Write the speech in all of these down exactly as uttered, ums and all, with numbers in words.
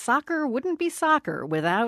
soccer wouldn't be soccer without...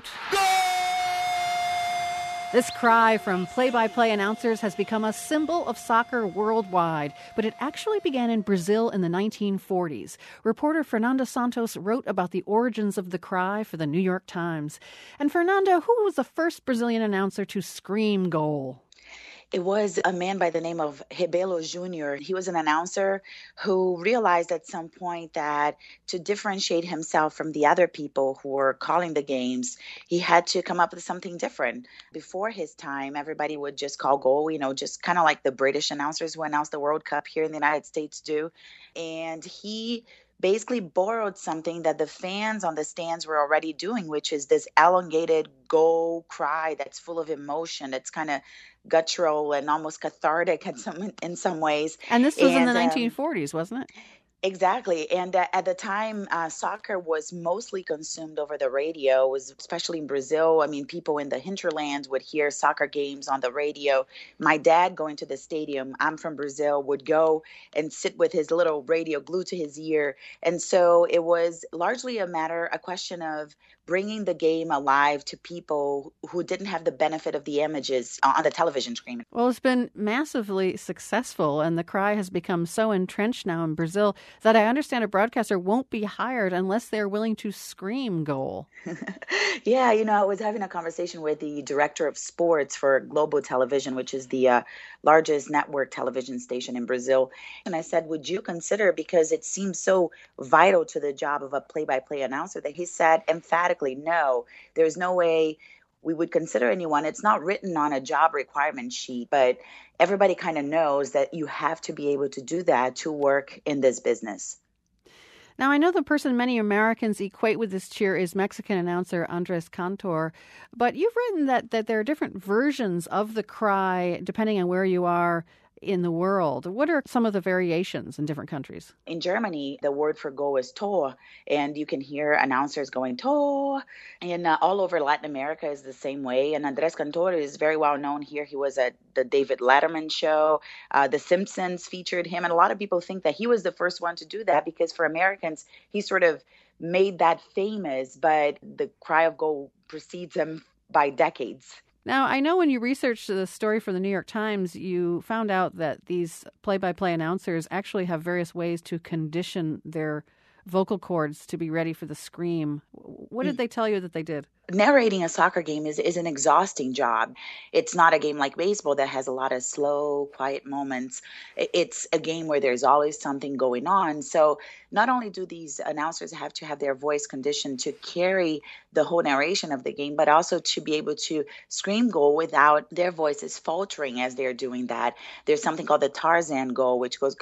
This cry from play-by-play announcers has become a symbol of soccer worldwide, but it actually began in Brazil in the nineteen forties. Reporter Fernanda Santos wrote about the origins of the cry for the New York Times. And Fernanda, who was the first Brazilian announcer to scream goal? It was a man by the name of Rebelo Junior He was an announcer who realized at some point that to differentiate himself from the other people who were calling the games, he had to come up with something different. Before his time, everybody would just call goal, you know, just kind of like the British announcers who announce the World Cup here in the United States do. And he basically borrowed something that the fans on the stands were already doing, which is this elongated goal cry that's full of emotion. That's kind of guttural and almost cathartic in some in some ways. And this was and, in the um, nineteen forties, wasn't it? Exactly. And uh, at the time, uh, soccer was mostly consumed over the radio, it was especially in Brazil. I mean, people in the hinterlands would hear soccer games on the radio. My dad going to the stadium, I'm from Brazil, would go and sit with his little radio glued to his ear. And so it was largely a matter, a question of bringing the game alive to people who didn't have the benefit of the images on the television screen. Well, it's been massively successful, and the cry has become so entrenched now in Brazil that I understand a broadcaster won't be hired unless they're willing to scream goal. Yeah, you know, I was having a conversation with the director of sports for Globo Television, which is the uh, largest network television station in Brazil. And I said, would you consider, because it seems so vital to the job of a play-by-play announcer, that he said emphatically, no, there's no way we would consider anyone. It's not written on a job requirement sheet, but everybody kind of knows that you have to be able to do that to work in this business. Now, I know the person many Americans equate with this cheer is Mexican announcer Andres Cantor, but you've written that, that there are different versions of the cry depending on where you are in the world. What are some of the variations in different countries? In Germany, the word for goal is Tor, and you can hear announcers going Tor. And uh, all over Latin America is the same way. And Andres Cantor is very well known here. He was at the David Letterman show. Uh, the Simpsons featured him. And a lot of people think that he was the first one to do that because for Americans, he sort of made that famous. But the cry of goal precedes him by decades. Now, I know when you researched the story for the New York Times, you found out that these play-by-play announcers actually have various ways to condition their vocal cords to be ready for the scream. What did they tell you that they did? Narrating a soccer game is, is an exhausting job. It's not a game like baseball that has a lot of slow, quiet moments. It's a game where there's always something going on. So not only do these announcers have to have their voice conditioned to carry the whole narration of the game, but also to be able to scream goal without their voices faltering as they're doing that. There's something called the Tarzan goal, which goes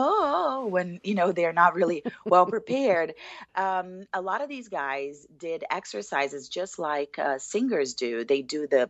go when, you know, they're not really well prepared. Um, a lot of these guys did exercises just like uh, singers do. They do the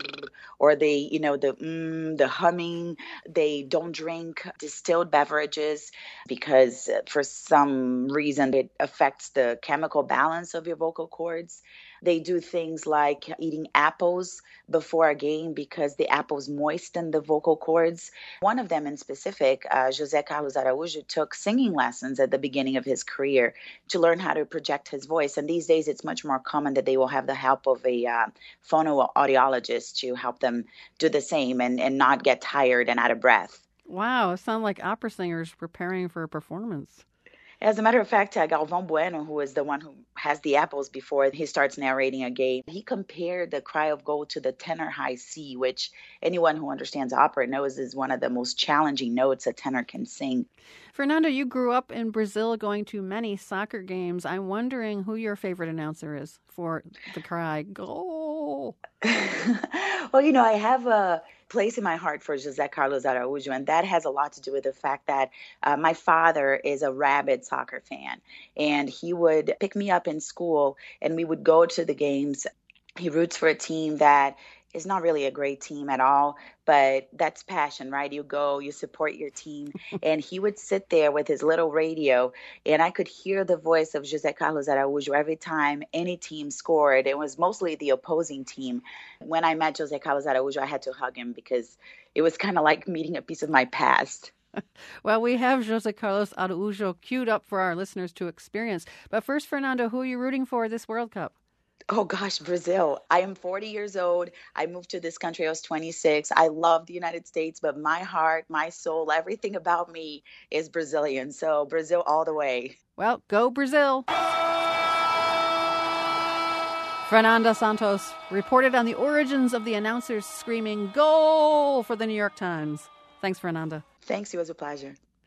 or they, you know, the mm, the humming. They don't drink distilled beverages because uh, for some reason it affects the chemical balance of your vocal cords. They do things like eating apples before a game because the apples moisten the vocal cords. One of them in specific, uh, José Carlos Araújo, took singing lessons at the beginning of his career to learn how to project his voice. And these days it's much more common that they will have the help of a uh, phonoaudiologist to help them do the same and, and not get tired and out of breath. Wow, it sounds like opera singers preparing for a performance. As a matter of fact, uh, Galvão Bueno, who is the one who has the apples before he starts narrating a game, he compared the cry of goal to the tenor high C, which anyone who understands opera knows is one of the most challenging notes a tenor can sing. Fernando, you grew up in Brazil going to many soccer games. I'm wondering who your favorite announcer is for the cry, goal. Well, you know, I have a place in my heart for José Carlos Araújo, and that has a lot to do with the fact that uh, my father is a rabid soccer fan, and he would pick me up in school, and we would go to the games. He roots for a team that is not really a great team at all, but that's passion, right? You go, you support your team. And he would sit there with his little radio, and I could hear the voice of José Carlos Araújo every time any team scored. It was mostly the opposing team. When I met José Carlos Araújo, I had to hug him because it was kind of like meeting a piece of my past. Well, we have Jose Carlos Araujo queued up for our listeners to experience. But first, Fernando, who are you rooting for this World Cup? Oh gosh, Brazil. I am forty years old. I moved to this country. I was twenty-six. I love the United States, but my heart, my soul, everything about me is Brazilian. So Brazil all the way. Well, go Brazil. Fernanda Santos reported on the origins of the announcers screaming goal for the New York Times. Thanks, Fernanda. Thanks. It was a pleasure.